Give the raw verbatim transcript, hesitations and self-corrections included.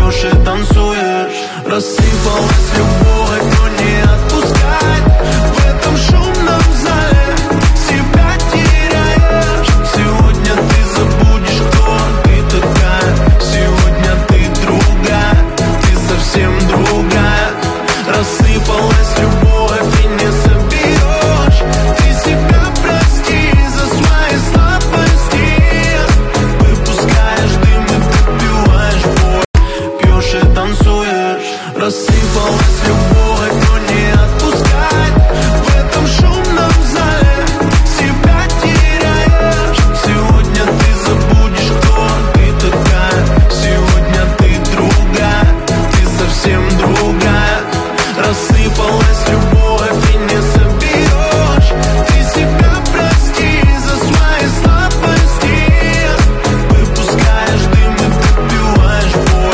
Пьешь и танцуешь. Рассыпалась любовь, но не отпускай. В этом шумном зале себя теряешь. Сегодня ты забудешь, кто ты такая. Сегодня ты другая, ты совсем другая. Рассыпалась любовь и не соберешь. Ты себя прости за свои слабости. Выпускаешь дым и допиваешь боль. Пьешь и танцуешь. Рассыпалась